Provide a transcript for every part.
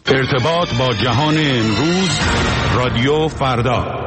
ارتباط با جهان امروز، رادیو فردا.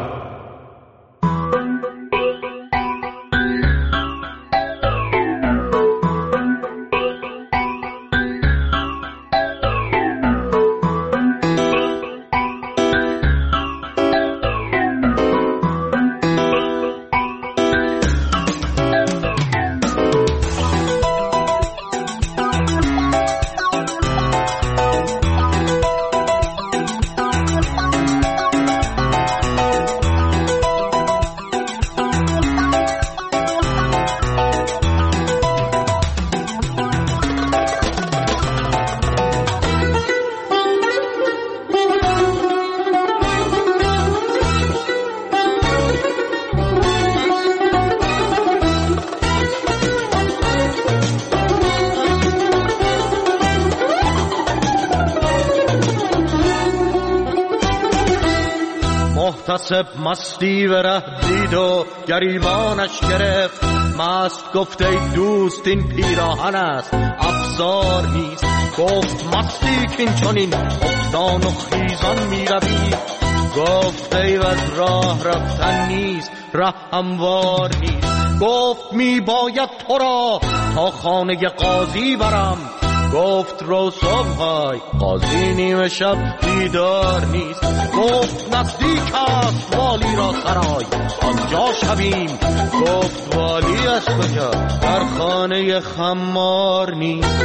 محتسب مستی و ره دید و گریبانش گرفت، مست گفت ای دوست این پیراهن است افزار نیست. گفت مستی کین چنین افتان و خیزان می روی، گفت ای از راه رفتن نیست ره هموار نیست. گفت می باید تو را تا خانه قاضی برم، گفت رو صبحای قاضی نیمه شب دیدار نیست. گفت نزدیک است والی را سرای آنجا شویم، گفت والی از کجا در خانه خمار نیست.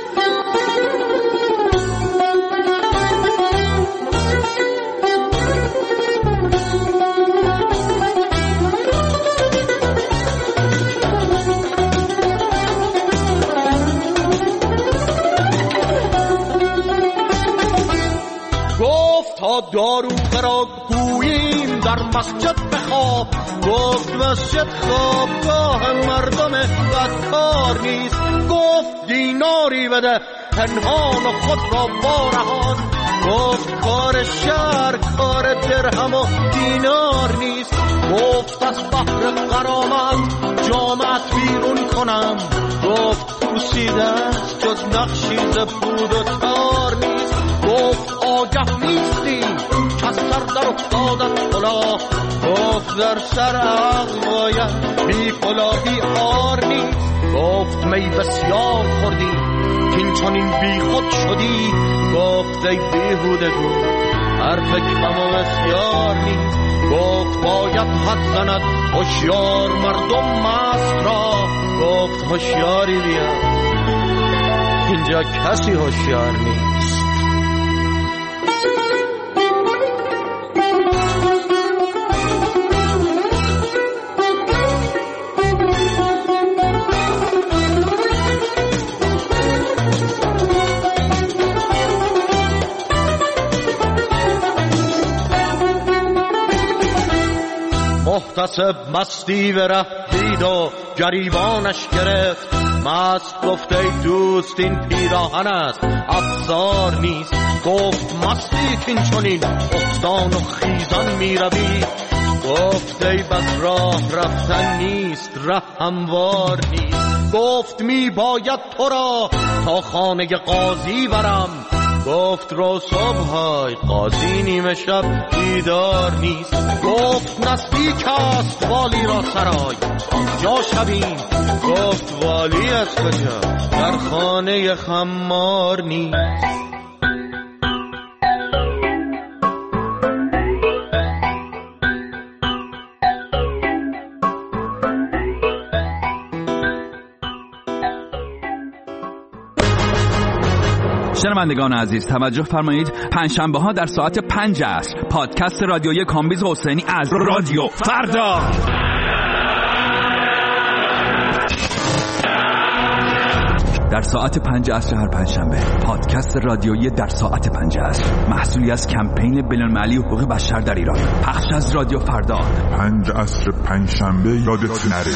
تا دارو را گوییم در مسجد بخواب، گفت مسجد خوابگاه مردم بدکار نیست. گفت دیناری بده پنهان و خود را وارهان، گفت کار شهر کار درهم و دینار نیست. گفت از بحر غرامت جامعت بیرون کنم، گفت پوسیده است جز نقشی ز بود و تار نیست. گفت آگه نیستی که سر در افتادت کلاه، گفت در سر عقل باید بی کلاهی آر نیست. گفت می بسیار خوردی کین چنین بی خود شدی، گفت ای بیهودگو حرف کم و بسیار نیست. گفت باید حد زند هوشیار مردم مست را، گفت هوشیاری بیا اینجا کسی هوشیار نیست. محتسب مستی و ره دید و گریبانش گرفت، مست گفت ای دوست این پیراهن است افزار نیست. گفت مستی کین چنین افتان و خیزان می روی، گفت ای بد راه رفتن نیست ره هموار نیست. گفت می باید تو را تا خانه قاضی برم، گفت رو صبحای قاضی نیمه شب دیدار نیست. گفت نزدیک است والی را سرای آنجا شویم، گفت والی از کجا در خانه خمار نیست. شنوندگان عزیز توجه فرمایید، پنجشنبه ها در ساعت 5 عصر پادکست رادیویی کامبیز حسینی از رادیو فردا. در ساعت 5 عصر هر پنجشنبه پادکست رادیویی در ساعت 5 عصر، محصولی از کمپین بین‌المللی حقوق بشر در ایران، پخش از رادیو فردا. 5 عصر پنجشنبه یادت نره.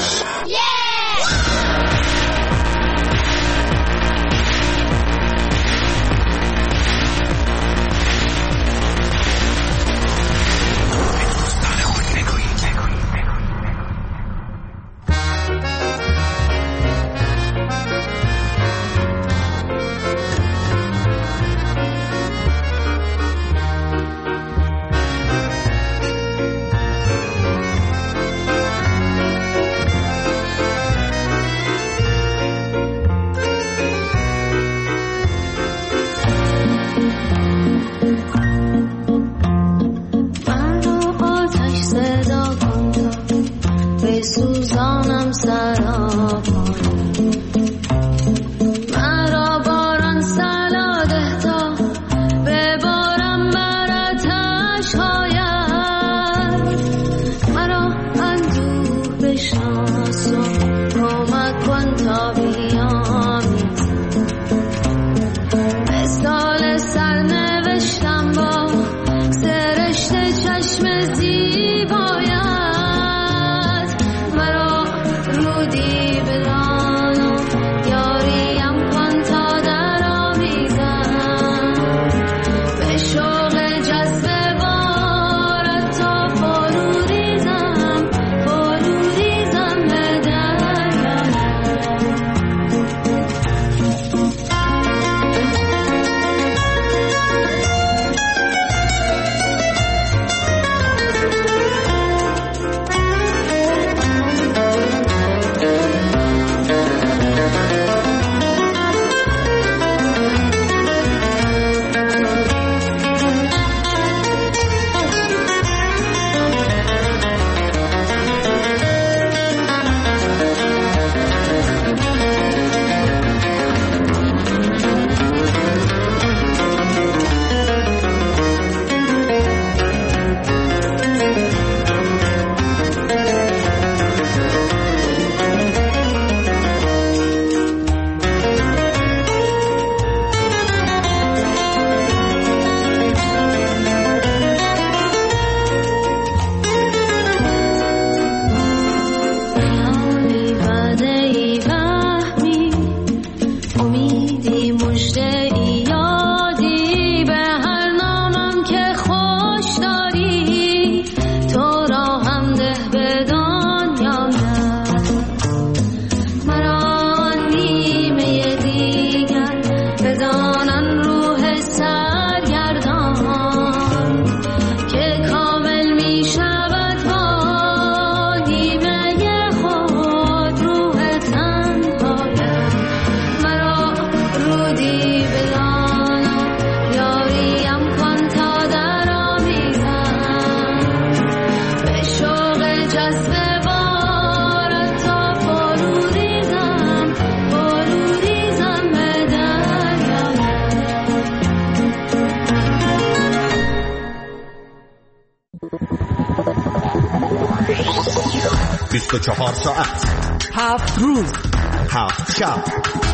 24 ساعت 7 روز 7 شب،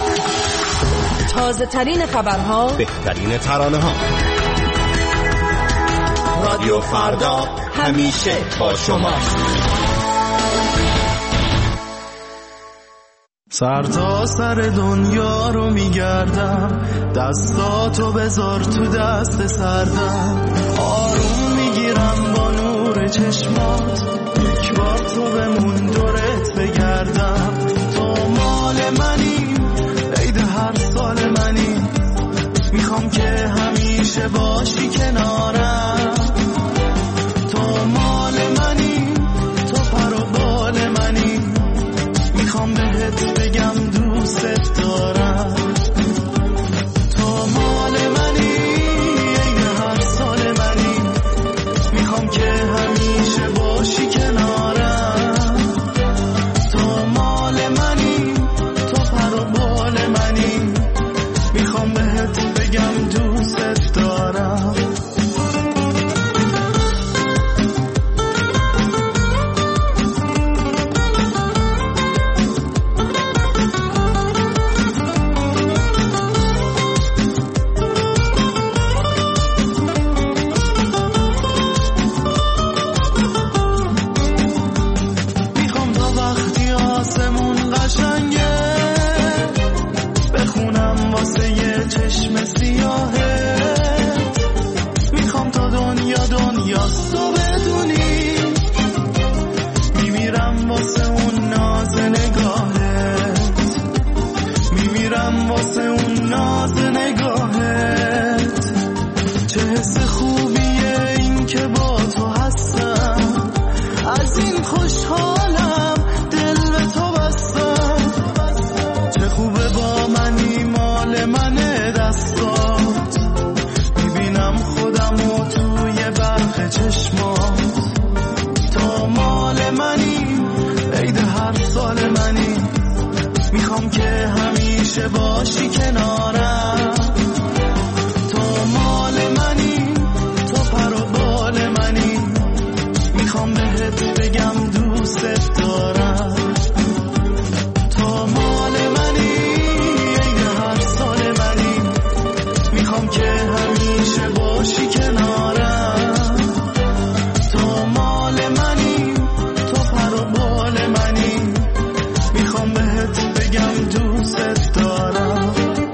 تازه ترین خبرها، بهترین ترانه ها. رادیو فردا همیشه با شماست. سر تا سر دنیا رو میگردم، دستاتو بذار تو دست سردم، آروم میگیرم با نور چشمات، یک بار تو بمون دورت بگردم. تو مال منی، عید هر سال منی، میخوام که همیشه باشی کنارم. تو مال منی، تو پر و بال منی، میخوام بهت بگم دوست دارم. تو مال منی، عید هر سال منی، میخوام که همیشه باشی کنارم. تو مال منی، تو پر و بال منی، میخوام بهت بگم دوست دارم. چشم سیاهت میخوام تا دنیا تو بدونی، میمیرم واسه اون ناز نگاهت، میمیرم واسه اون ناز نگاهت. چه حس خوبیه این که با تو هستم، از این خوشحالم دل به تو بستم. چه خوبه با منی، مال منه دستات، میبینم خودمو توی برق چشمات. تو مال منی، عید هر سال منی، میخوام که همیشه باشی کنارم. تو مال منی، تو پر و بال منی، میخوام بهت بگم دوست دارم. تو مال منی، میخوام که همیشه باشی کنارم. تو مال منی، تو پر و بال منی، میخوام بهت بگم دوست دارم.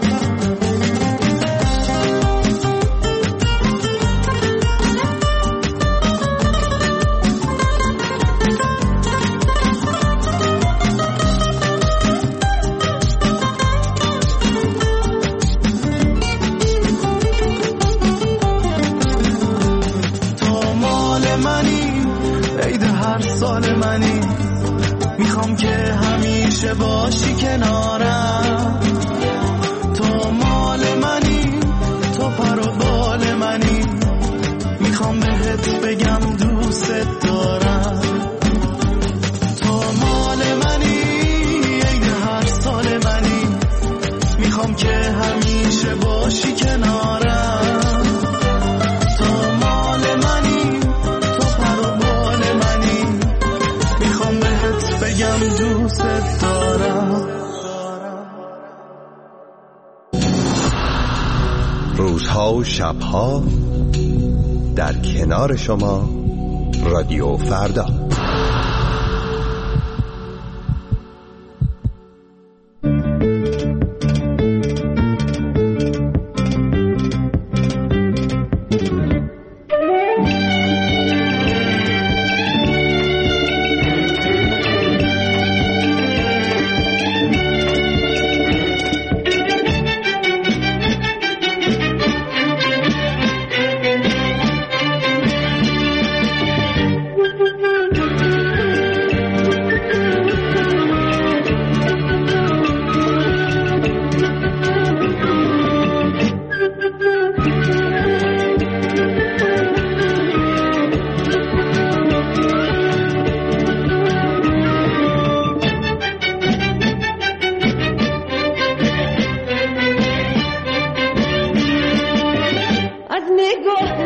سال منی، میخوام که همیشه باشی کنارم. تو مال منی، تو پر و بال منی، میخوام بهت بگم دوست دارم. تو مال منی، عید هر سال منی، میخوام که همیشه باشی کنارم. تو مال منی، تو پر و بال منی، میخوام بهت بگم دوست دارم. روزها و شبها در کنار شما، رادیو فردا.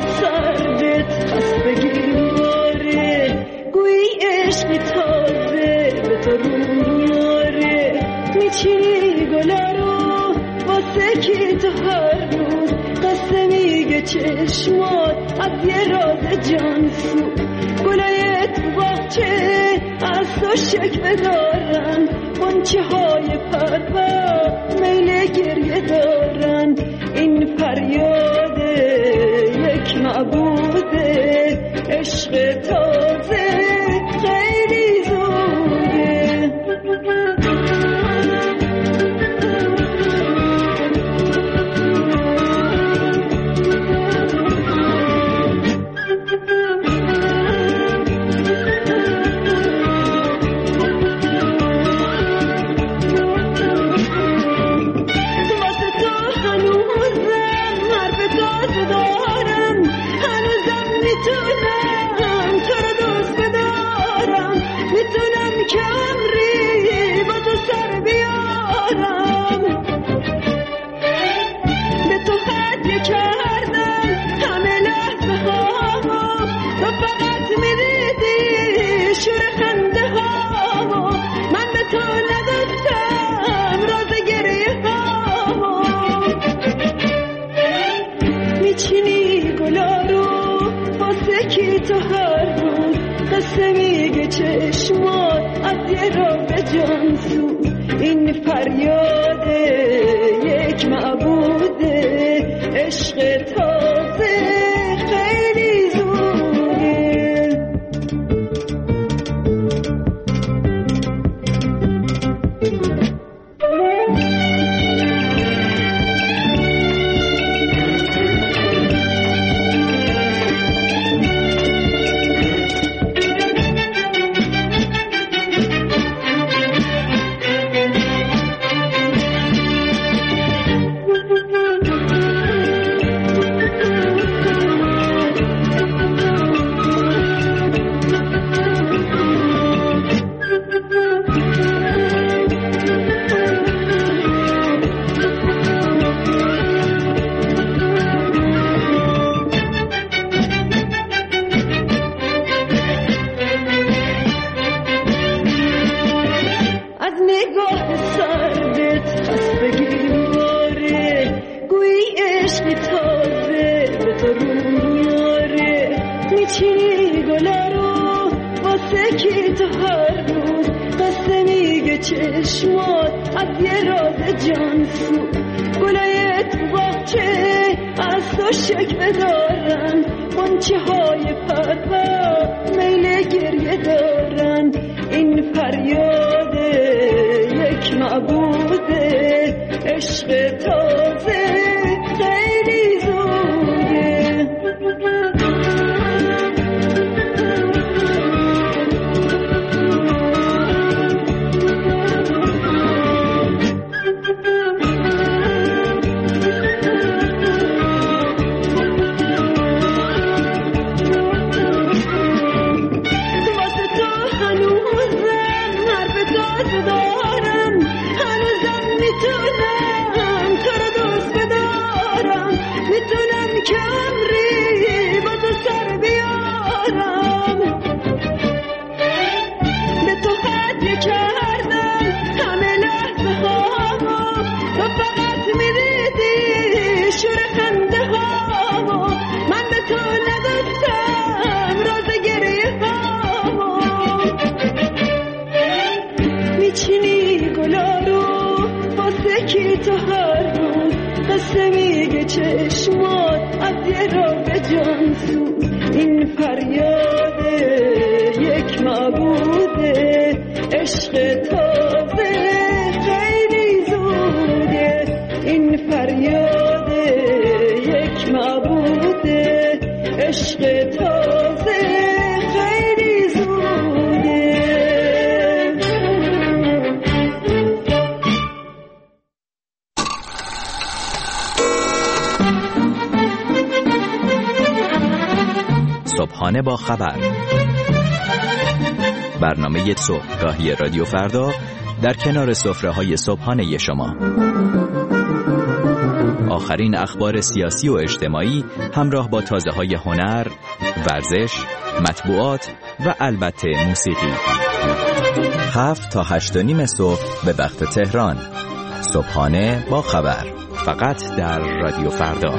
عشق تازه چشمات از یه راز جانسو گلای تو باغچه از تو شکوه دارن غنچه های پروا میل گریه دارن این فریاد یک معبوده عشق تازه خیلی زوده چشمات از یه راه جانسو این فریاد یک معبوده عشق تازه خیلی زوده چشمات از یه راز جانسو گلای تو باغچه از تو شکوه دارن غنچه های پروا میل گریه دارن این فریاد یک معبوده عشق تازه خیلی زوده چشمات از یه راه جانسو این فریاد یک معبوده عشق تازه خیلی زوده این فریاد یک معبوده عشق تازه خیلی زوده صبحانه با خبر، برنامه صبحگاهی رادیو فردا در کنار سفره‌های صبحانه شما. آخرین اخبار سیاسی و اجتماعی همراه با تازه‌های هنر، ورزش، مطبوعات و البته موسیقی. 7 تا 8:30 صبح به وقت تهران. صبحانه با خبر. فقط در رادیو فردا.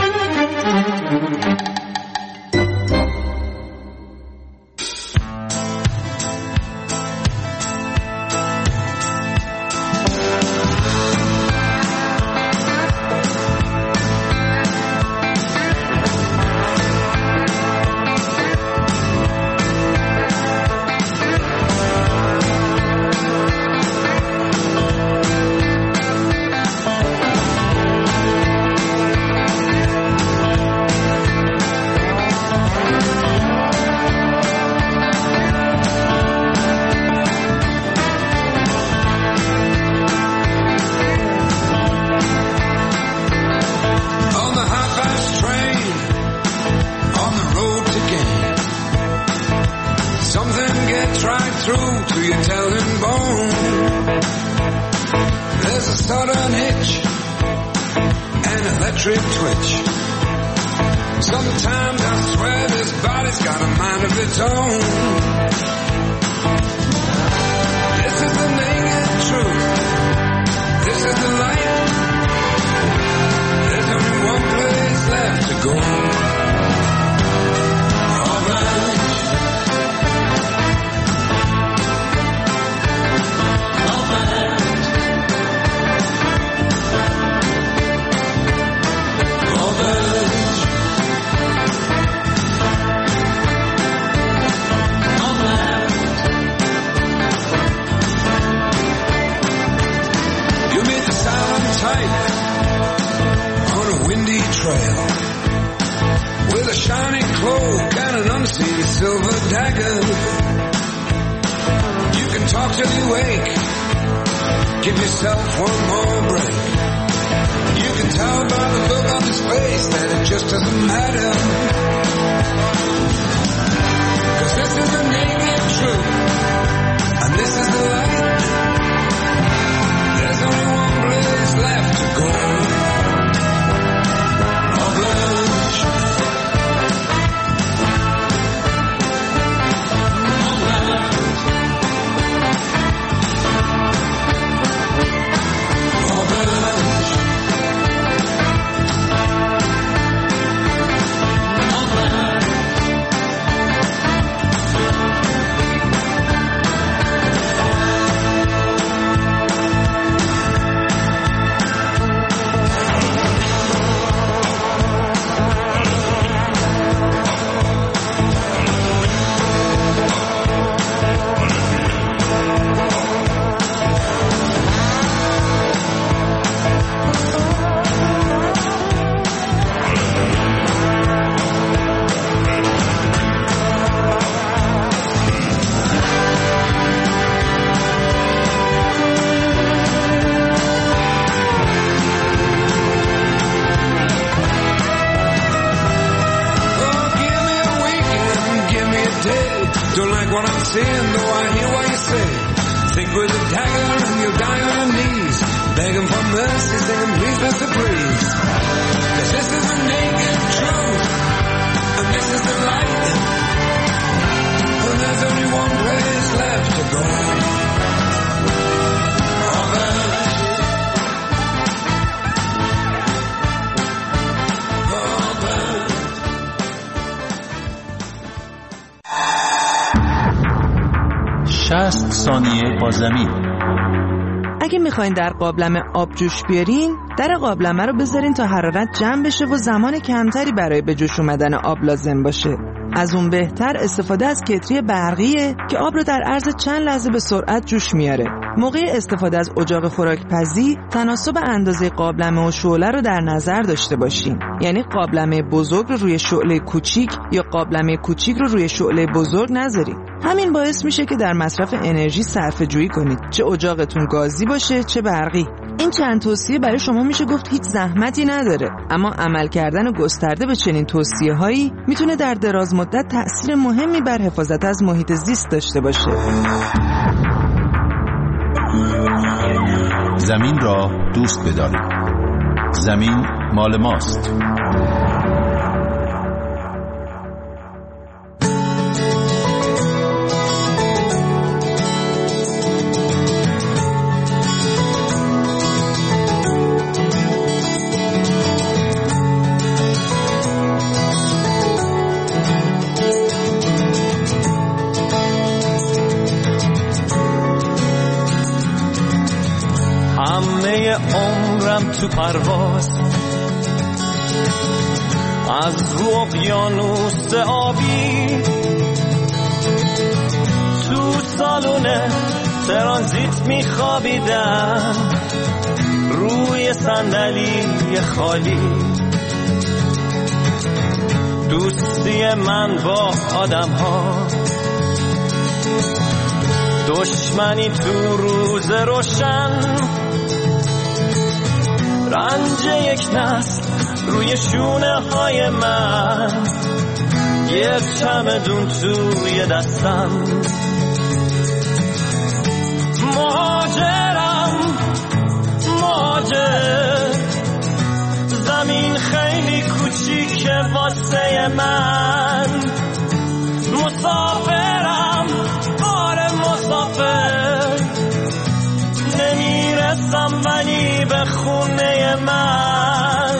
ثانیه با زمین. اگه میخواین در قابلمه آب جوش بیارین، در قابلمه رو بذارین تا حرارت جمع بشه و زمان کمتری برای به جوش اومدن آب لازم باشه. از اون بهتر استفاده از کتری برقیه که آب رو در عرض چند لحظه به سرعت جوش میاره. موقع استفاده از اجاق خوراکپزی تناسب اندازه قابلمه و شعله رو در نظر داشته باشین. یعنی قابلمه بزرگ رو روی شعله کوچیک یا قابلمه کوچیک رو روی شعله بزرگ نذارید. همین باعث میشه که در مصرف انرژی صرفه جویی کنید، چه اجاقتون گازی باشه چه برقی. این چند توصیه برای شما میشه گفت هیچ زحمتی نداره، اما عمل کردن گسترده به چنین توصیه هایی میتونه در دراز مدت تأثیر مهمی بر حفاظت از محیط زیست داشته باشه. زمین را دوست بدارید. زمین مال ماست. تو پرواز، از رو اقیانوس آبی تو سالون ترانزیت میخوابیدم روی صندلی خالی. دوستی من با آدم ها، دشمنی تو روز روشن، رنج یک نسل روی شونه های من، یک چمدون توی دستم. مهاجرم مهاجر، زمین خیلی کوچیکه واسه من. مسافرم آره مسافر، نمیرسم ولی به خونه من.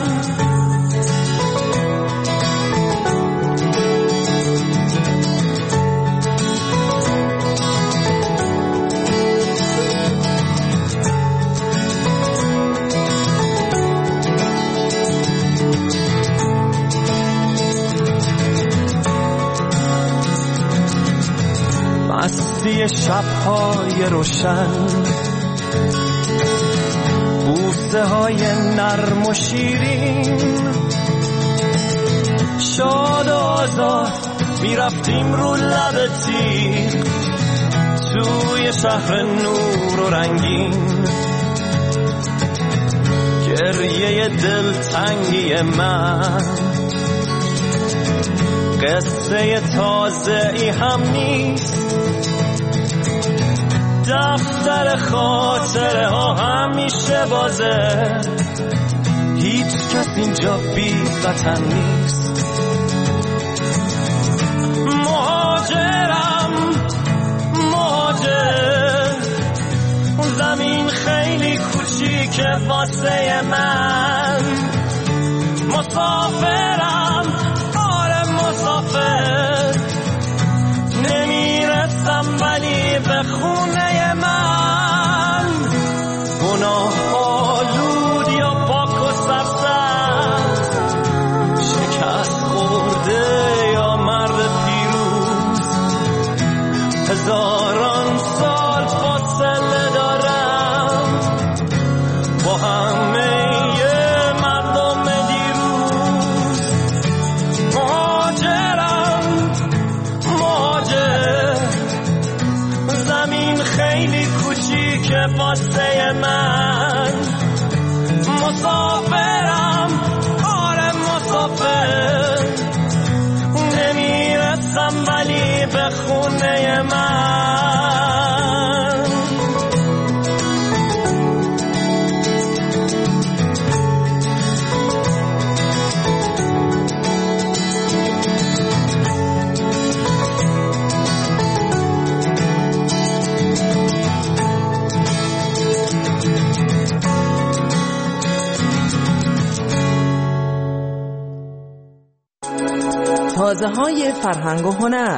مستی شب‌های روشن، بوسه های نرم و شیرین، شاد و آزاد میرفتیم رو لب تیغ توی شهر نور و رنگین. گریه دلتنگی من قصه تازه ای هم نیست، دفتر خاطره ها همیشه بازه، هیچ کس اینجا بی وطن نیست. مهاجرم مهاجر، زمین خیلی کوچیکه واسه من. مسافرم آره مسافر، نمیرسم ولی به خونه من. گناه آلود یا پاک و سرسبز، شکست خورده یا مرد پیروز، هزاران سال فاصله دارم با همه مردم دیروز. مهاجرم مهاجر، زمین خیلی کوچیکه واسه من. مسافرم آره مسافر، نمیرسم ولی به خونه من. تازه های فرهنگ و هنر.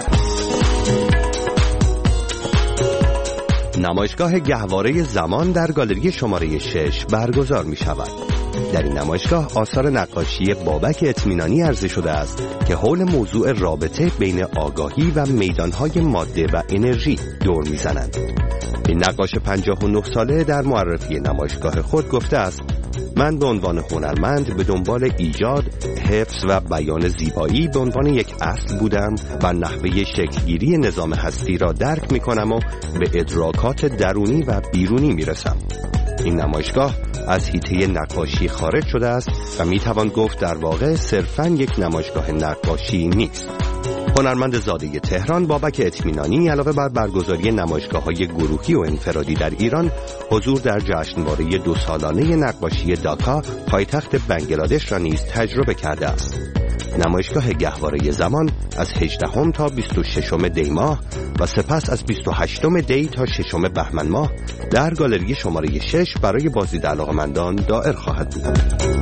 نمایشگاه گهواره زمان در گالری شماره 6 برگزار می شود. در این نمایشگاه آثار نقاشی بابک اطمینانی عرضه شده است که حول موضوع رابطه بین آگاهی و میدانهای ماده و انرژی دور می زنند. این نقاش 59 ساله در معرفی نمایشگاه خود گفته است: من به عنوان هنرمند به دنبال ایجاد، حفظ و بیان زیبایی به عنوان یک اصل بودم و نحوه شکلگیری نظام هستی را درک می کنم و به ادراکات درونی و بیرونی می رسم. این نمایشگاه از حیطه نقاشی خارج شده است و می توان گفت در واقع صرفاً یک نمایشگاه نقاشی نیست. هنرمند زاده تهران بابک اطمینانی علاوه بر برگزاری نمایشگاه‌های گروهی و انفرادی در ایران، حضور در جشنواره 2 سالانه نقاشی داکا پایتخت بنگلادش را نیز تجربه کرده است. نمایشگاه گهواره زمان از 18 تا 26 دی ماه و سپس از 28 دی تا 6 بهمن ماه در گالری شماره 6 برای بازدید علاقه‌مندان دائر خواهد بود.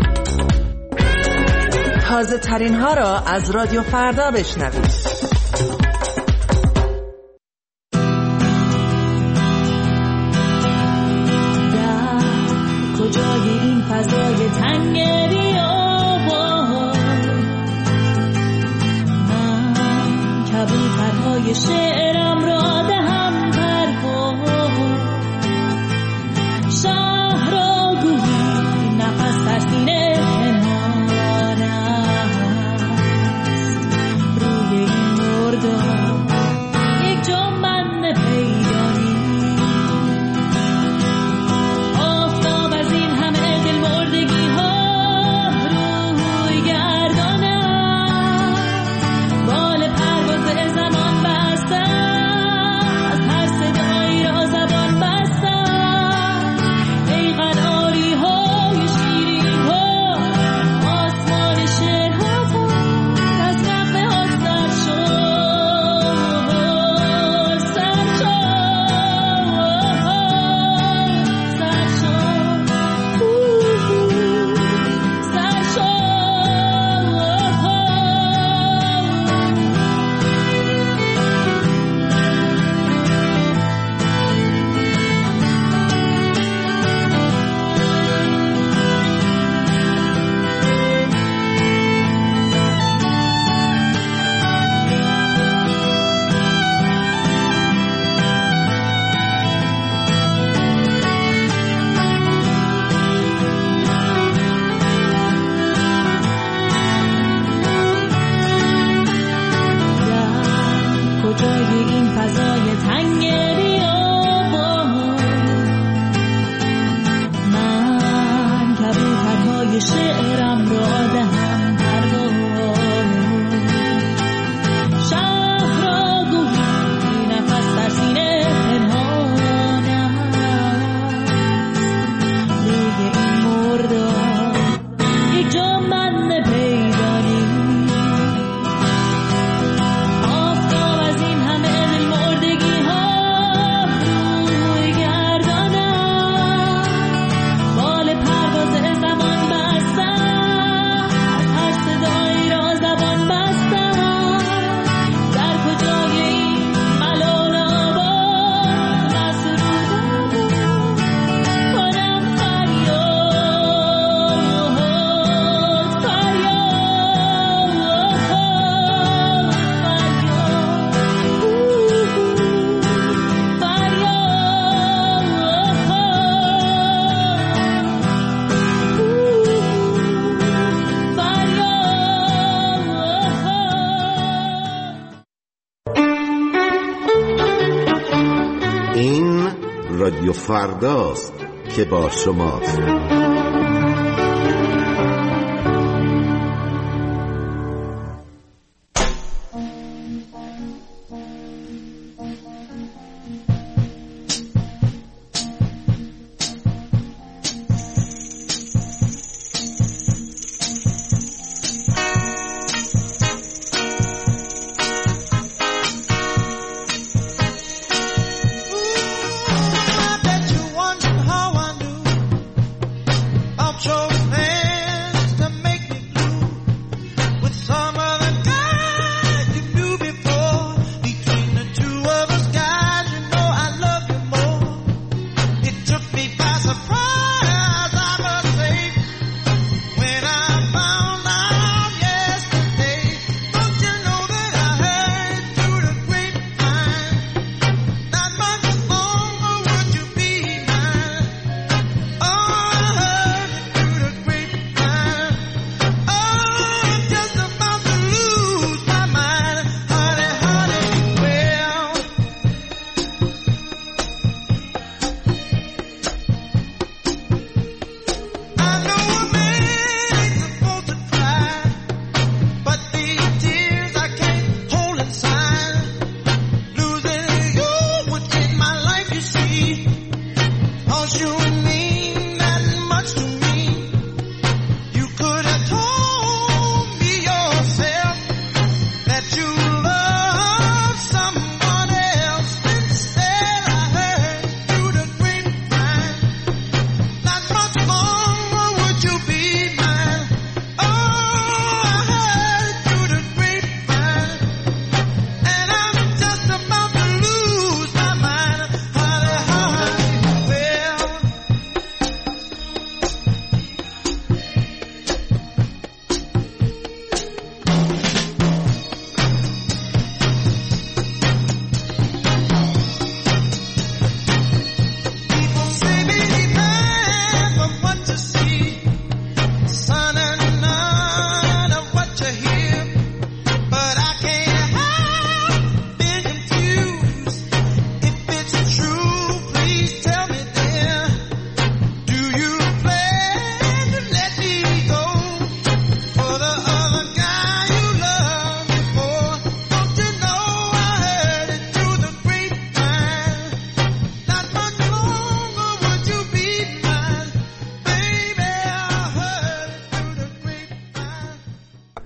تازه ترین ها را از رادیو فردا بشنوید. کجای این فضای شعرم را دهم پرواز شهر را گویی نفس در سینه پنهانم روی این مردم یک جا من پیدا نیست آفتاب از این همه دل مردگی ها روی گردانم بال پرواز زمان بستم از هر صدایی را زبان بستم ای قناری های شیرین ها آسمان شعرها تا از نغمه ها سر شد سر کجای این فضای تنگ بیابان من کبوترهای شعرم را دهم پرواز شهر را گویی نفس در سینه پنهانم روی این مردم یک جا من پیدا نیست رادیو فرداست که با شماست.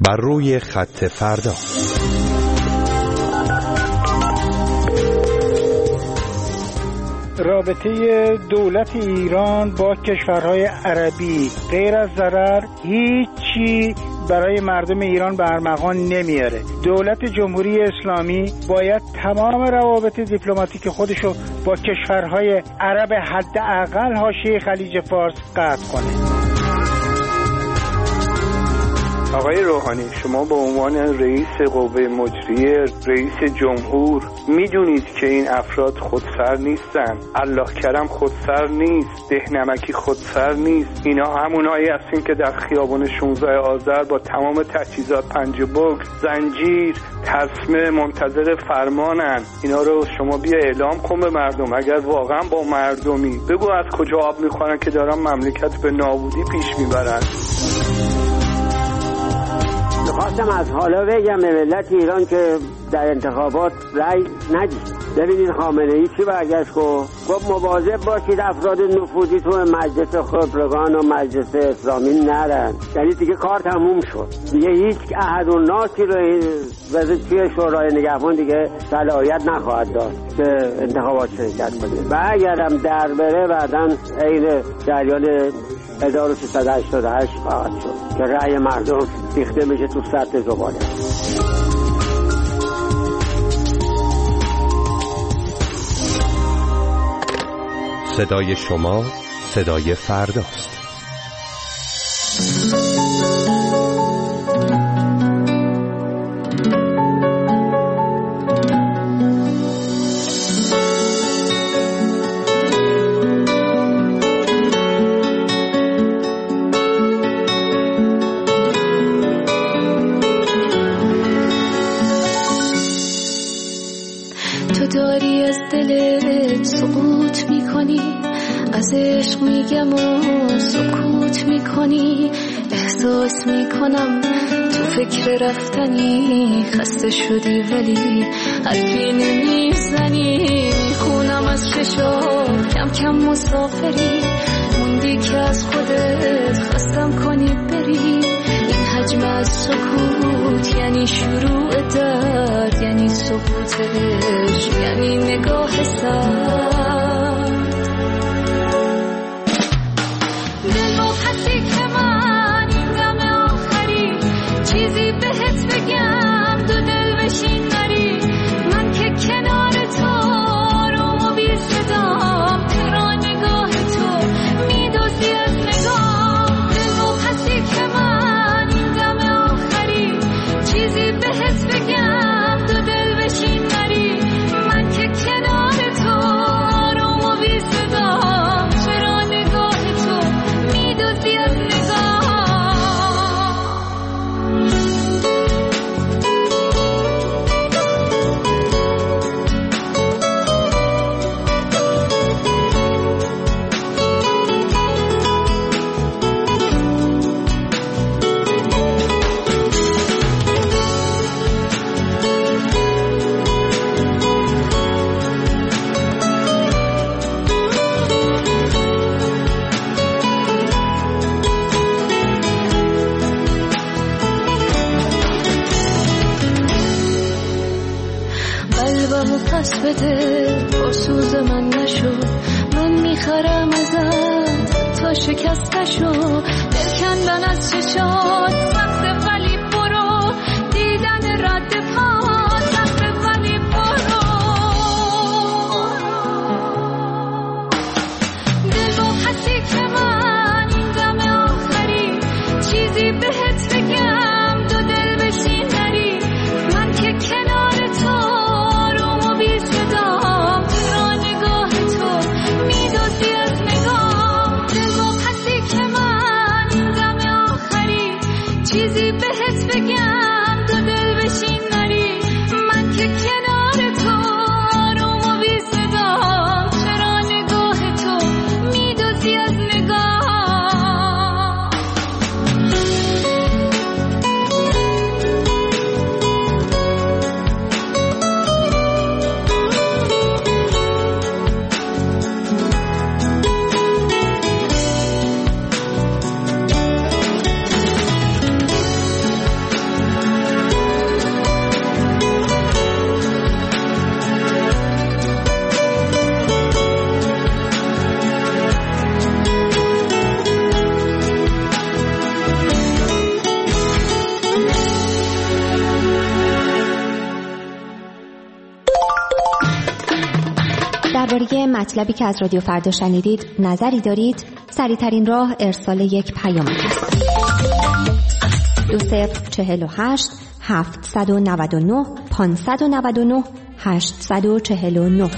بر روی خط فردا. رابطه دولت ایران با کشورهای عربی غیر از ضرر هیچی برای مردم ایران به ارمغان نمیاره. دولت جمهوری اسلامی باید تمام روابط دیپلماتیک خودشو با کشورهای عرب حداقل حاشیه خلیج فارس قطع کنه. آقای روحانی، شما به عنوان رئیس قوه مجریه، رئیس جمهور، میدونید که این افراد خودسر نیستن. الله کرم خودسر نیست، دهنمکی خودسر نیست. اینا همونایی هستین که در خیابان 16 آذر با تمام تجهیزات پنج بوک، زنجیر، تسمه منتظر فرمانن. اینا رو شما بیا اعلام کن به مردم. اگر واقعا با مردمی، بگو از کجا آب میخورن که دارن مملکت به نابودی پیش میبرن. خواستم از حالا بگم به ملت ایران که در انتخابات رأی ندید. ببینید خامنه‌ای چی برگشت گفت مواظب باشید افراد نفوذی تو مجلس خبرگان و مجلس اسلامی نرن. یعنی دیگه کار تموم شد، دیگه هیچ احدالناسی رو توی شورای نگهبان دیگه صلاحیت نخواهد داشت که انتخابات شرکت کنه و اگرم در بره بعداً عین جریان 1388 خواهد شد که رأی مردم ریخته میشه تو سطح زباله. صدای شما صدای فرداست. تو داری از دلت سقوط میکنی، از عشق میگم و سکوت میکنی. احساس میکنم تو فکر رفتنی، خسته شدی ولی حرفی نمیزنی. میخونم از چشات کم کم مسافری، موندی که از خودت خواستم کنی بری. این حجم از سکوت یعنی شروع درد، یعنی سکوتش یعنی نگاه سر. دل و پسی که من این دم آخری چیزی بهت بگم، دو دل بشین نری. من که کنار تو روم و بی صدام، چرا نگاه تو میدوزی از نگاه. دل و پسی که من این دم آخری چیزی بهت بگم، دو دل بشین نری. من که کنار تو روم و بی صدام، چرا نگاه تو میدوزی از نگاه. قلبمو پس بده، پرسوز من نشو. من میخرم ازت تا شکست نشو. دل کندن از چشات وقت، ولی برو. دیدن رد پات وقت، ولی برو. دل و پسی که من این دم آخری چیزی بهت بگم، دو دل بشین نری. من که کنار تو چیزی درباره مطلبی که از رادیو فردا شنیدید نظری دارید؟ سریع‌ترین راه ارسال یک پیامک است. 2048 799 599 849.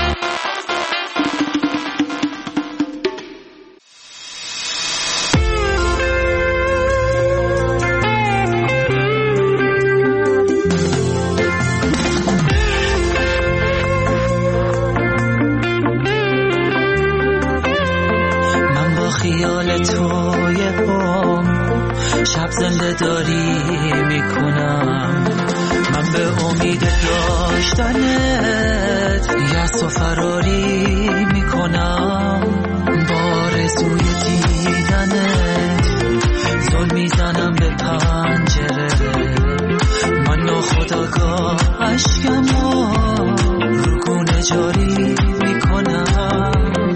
شب زنده داری میکنم، من به امید داشتنت یأس و فراری میکنم، با آرزوی دیدنت زل میزنم به پنجره، من ناخودآگاه اشکمو رو گونه جاری میکنم،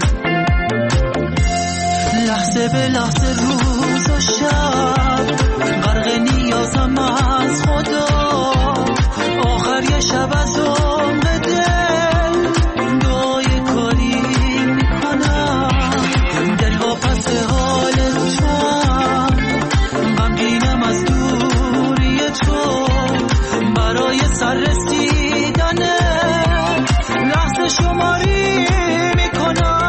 لحظه به لحظه روز و شب غرق نیازم از خدا، آخر یه شب از عمر دل دعای کاری میکنم، دلها پس حال توام، غمگینم از دوری تو، برای سر رسیدن لحظه شماری میکنم.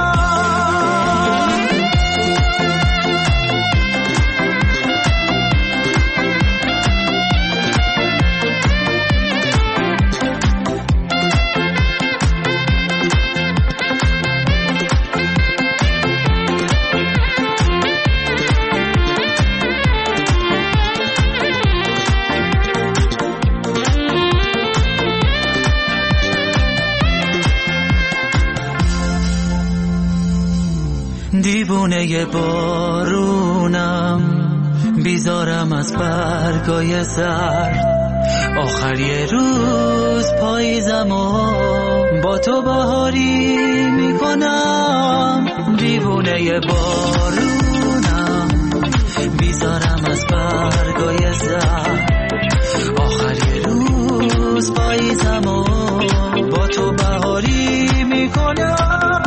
دیوونه بارونم، بیزارم از برگای زرد، آخر یه روز پاییزم و با تو بهاری میکنم، دیوونه بارونم، بیزارم از برگای زرد، آخر یه روز پاییزم و با تو بهاری میکنم،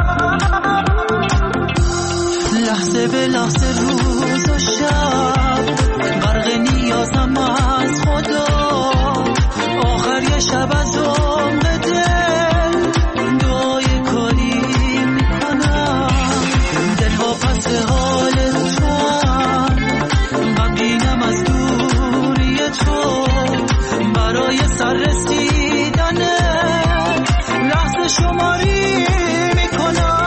لحظه به لحظه روز و شب غرق نیازم از خدا، آخر یه شب از عمر دل دعای کاری میکنم، دلها پس حال توام، غمگینم از دوری تو، برای سر رسیدن لحظه شماری میکنم.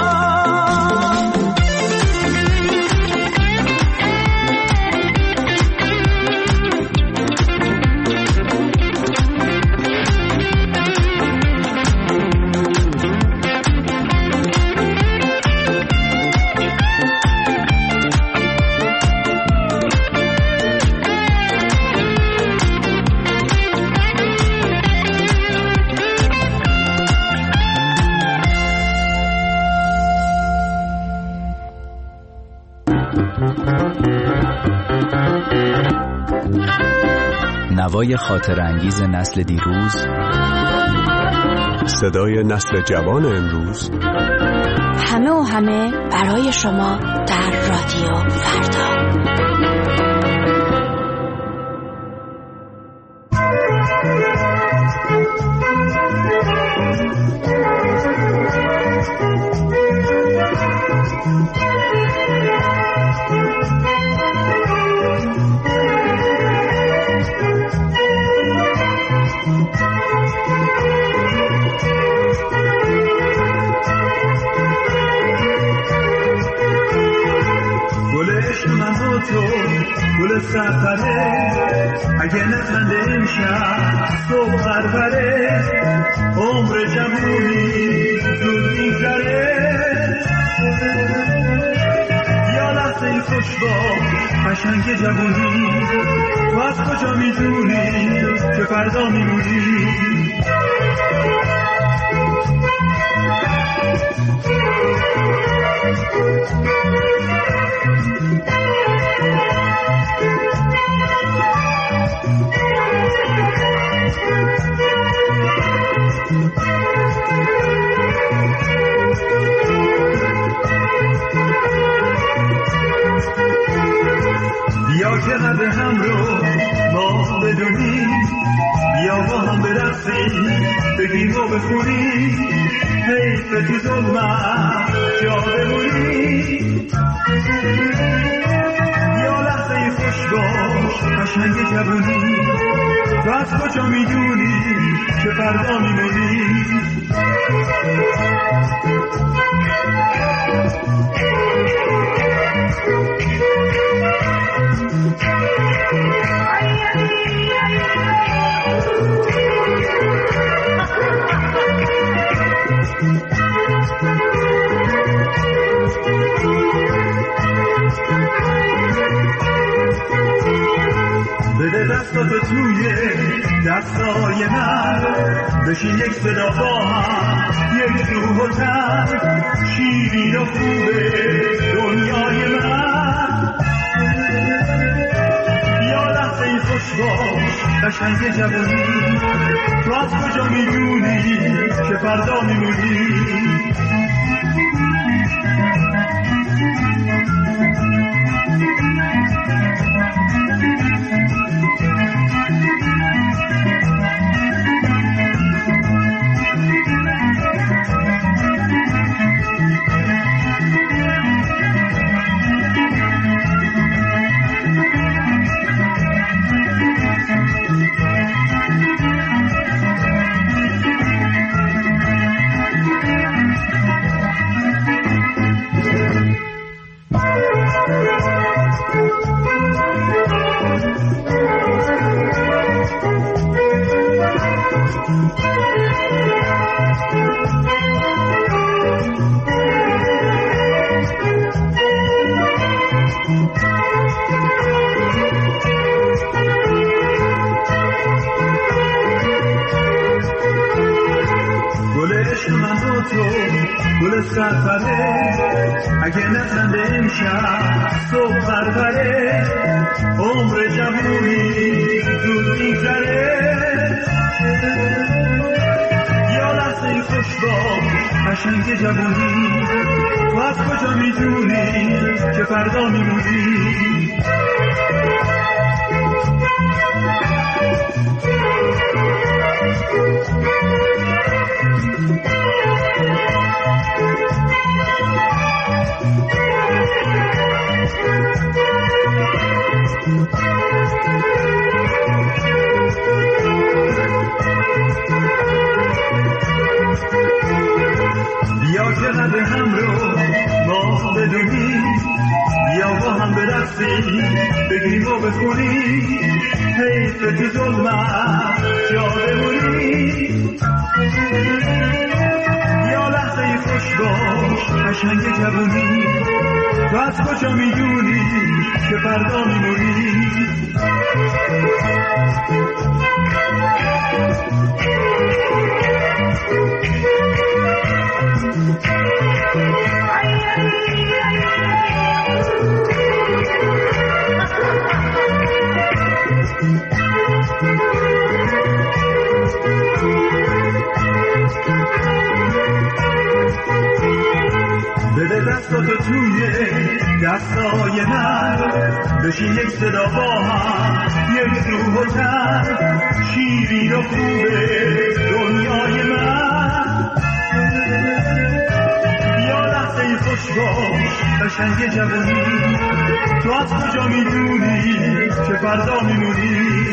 نوای خاطر انگیز نسل دیروز، صدای نسل جوان امروز، همه و همه برای شما در رادیو فردا. گل سفره اگه نخنده امشب صبح پروره، عمر جوونی زود میگذره، یا لحظه این خوشبا قشنگ جوونی، تو از کجا میدونی که فردا میمونی؟ قد هم رو ما بدونیم، بیا با هم برقصیم بگیم و بخونیم، حیف تو ظلمت جا بمونیم. یا لحظه خوش باش قشنگ جوونی، تو از کجا میدونی که فردا میمونی؟ بده دستاتو توی دستای من، بشین یک صدا با هم، یک روح و تن، شیرین و خوبه دنیای من. یا لحظه خوش باش قشنگ جوانی، تو از کجا میدونی که فردا میمونی؟ گل سرپره اگه نخنده امشب صبح پروره، عمر جوونی زود میگذره. یا لحظه خوش باش قشنگ جوونی، تو از کجا میدونی که فردا میمونی؟ بیا که قد هم رو ما بدونیم، بیا با هم برقصیم بگیم و بخونیم، حیف تو ظلمت جا بمونیم. یا لحظه خوش باش قشنگ جوونی، تو از کجا میدونی که فردا میمونی؟ بده دستاتو توی دستای من، بشین یک صدا با هم، یک روح و تن، شیرین و خوبه دنیای من. یا لحظه خوش باش قشنگ جوانی، تو از کجا میدونی که فردا میمونی؟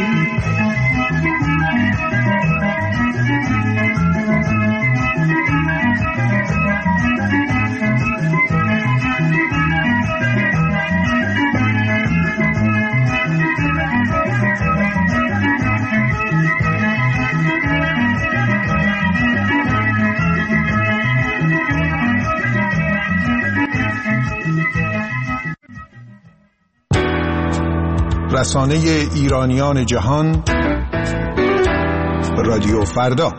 رسانه ایرانیان جهان، رادیو فردا.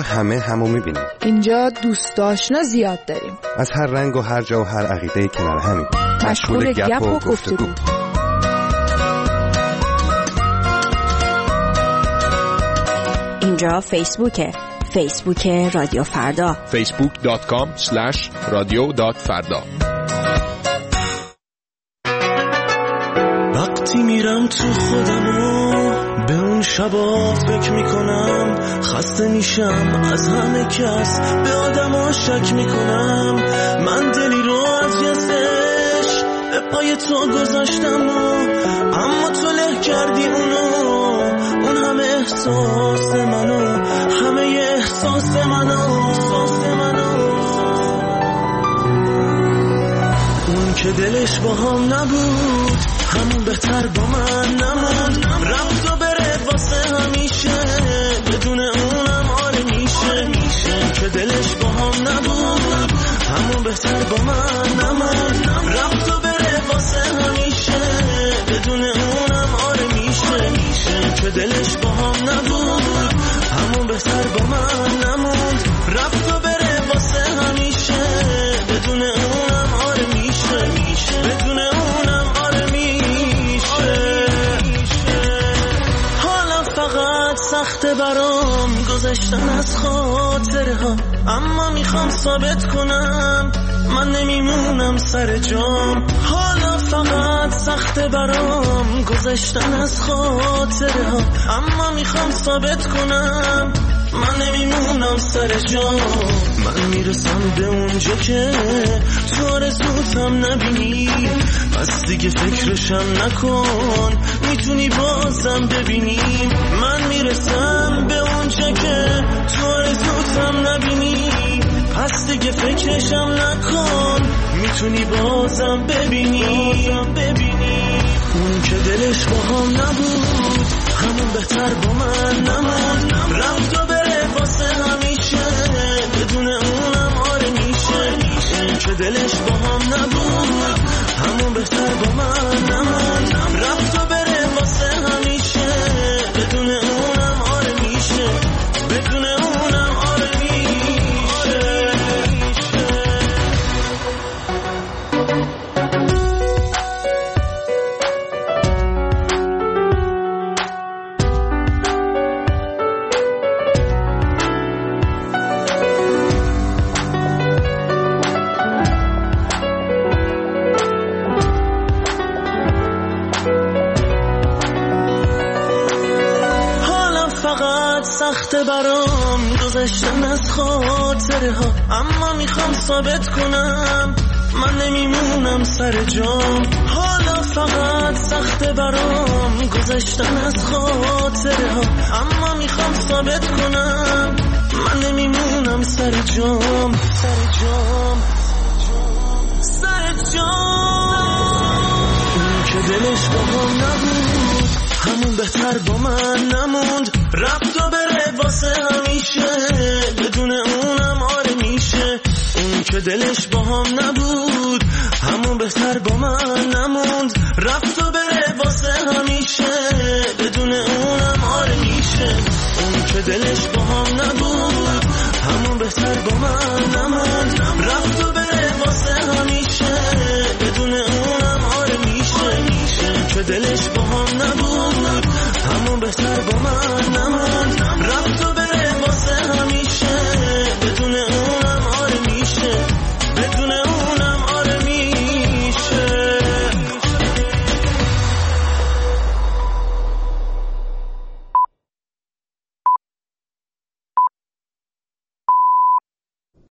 همه همو میبینیم. اینجا دوست آشنا زیاد داریم، از هر رنگ و هر جا و هر عقیده کنار همین. مشغول گپ و گفتگو. اینجا فیسبوک رادیو فردا، facebook.com/radio.farda. وقتی میرم تو خودمو به اون شبا فکر میکنم، خسته میشم از همه کس، به آدما شک میکنم. من دلی رو از یزش به پای تو گذاشتم اما تو له کردی اونو، اون همه احساس منو، همه احساس منو. اون که دلش با هم نبود همون بهتر با من نموند، رفت و بره واسه همیشه، بدون اونم آره میشه. که دلش با هم نبود همون بهتر با من نموند، رفت و بره واسه همیشه، بدون اونم آره میشه. که دلش با هم نبود همون بهتر با من نموند، رفت و بره واسه همیشه، بدون اونم آره میشه، بدون اونم آره میشه. حالا فقط سخته برام گذشتن از خاطره ها، اما میخوام ثابت کنم من نمیمونم سر جام. حالا فقط سخته برام گذشتن از خاطره ها، اما میخوام ثابت کنم من نمیمونم سر جام. من میرسم به اونجا که تو آرزوتم نبینی، پس دیگه فکرشم نکن، میتونی بازم ببینی. من میرسم به اونجا که تو آرزوتم نبینی، پس دیگه فکرشم نکن، میتونی بازم ببینی. اون که دلش با هم نبود همون بهتر با من نموند، رفت و بره واسه همیشه، بدون اونم آره میشه. اون که دلش با هم نبود همون بهتر با من نموند، رفت و بره واسه همیشه، بدون اونم آره میشه، بدون اونم آره میشه. سخته برام گذشتن از خاطره ها، اما میخوام ثابت کنم من نمیمونم سر جام. حالا فقط سخته برام گذشتن از خاطره ها، اما میخوام ثابت کنم من نمیمونم سر جام. اون که دلش با هم نبود همون بهتر با من نموند، رفت و بره واسه همیشه، بدون اونم آره میشه. اون که دلش با هم نبود همون بهتر با من نموند، رفت و بره واسه همیشه، بدون اونم آره میشه. اون که دلش با هم نبود همون بهتر با من نموند، رفت و بره واسه همیشه، بدون اونم آره میشه. که دلش با هم نبود همون بهتر با من نموند،